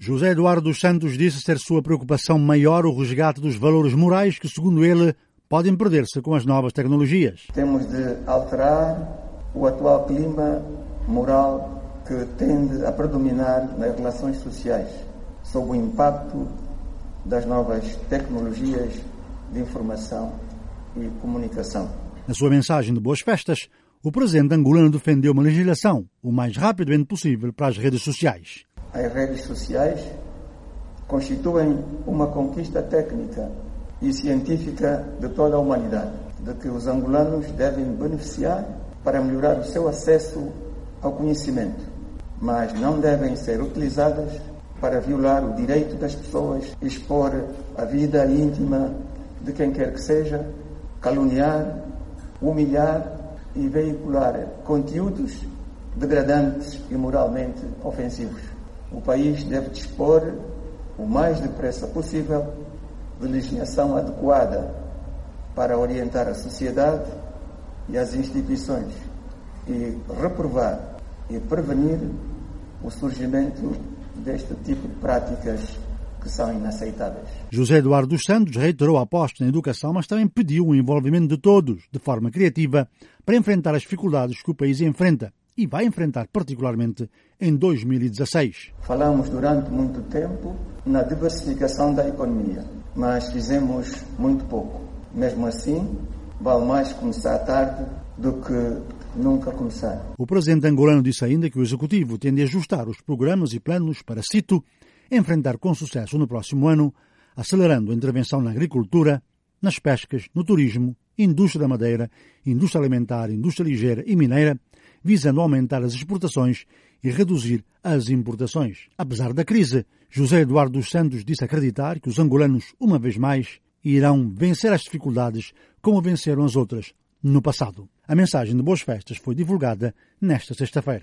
José Eduardo dos Santos disse ser sua preocupação maior o resgate dos valores morais que, segundo ele, podem perder-se com as novas tecnologias. Temos de alterar o atual clima moral que tende a predominar nas relações sociais, sob o impacto das novas tecnologias de informação e comunicação. Na sua mensagem de boas festas, o presidente angolano defendeu uma legislação o mais rapidamente possível para as redes sociais. As redes sociais constituem uma conquista técnica e científica de toda a humanidade, de que os angolanos devem beneficiar para melhorar o seu acesso ao conhecimento, mas não devem ser utilizadas para violar o direito das pessoas, expor a vida íntima de quem quer que seja, caluniar, humilhar e veicular conteúdos degradantes e moralmente ofensivos. O país deve dispor o mais depressa possível de legislação adequada para orientar a sociedade e as instituições e reprovar e prevenir o surgimento deste tipo de práticas que são inaceitáveis. José Eduardo dos Santos reiterou a aposta na educação, mas também pediu o envolvimento de todos, de forma criativa, para enfrentar as dificuldades que o país enfrenta e vai enfrentar particularmente em 2016. Falamos durante muito tempo na diversificação da economia, mas fizemos muito pouco. Mesmo assim, vale mais começar tarde do que nunca começar. O presidente angolano disse ainda que o executivo tende a ajustar os programas e planos para, cito, enfrentar com sucesso no próximo ano, acelerando a intervenção na agricultura, nas pescas, no turismo, indústria da madeira, indústria alimentar, indústria ligeira e mineira, visando aumentar as exportações e reduzir as importações. Apesar da crise, José Eduardo dos Santos disse acreditar que os angolanos, uma vez mais, irão vencer as dificuldades como venceram as outras no passado. A mensagem de boas festas foi divulgada nesta sexta-feira.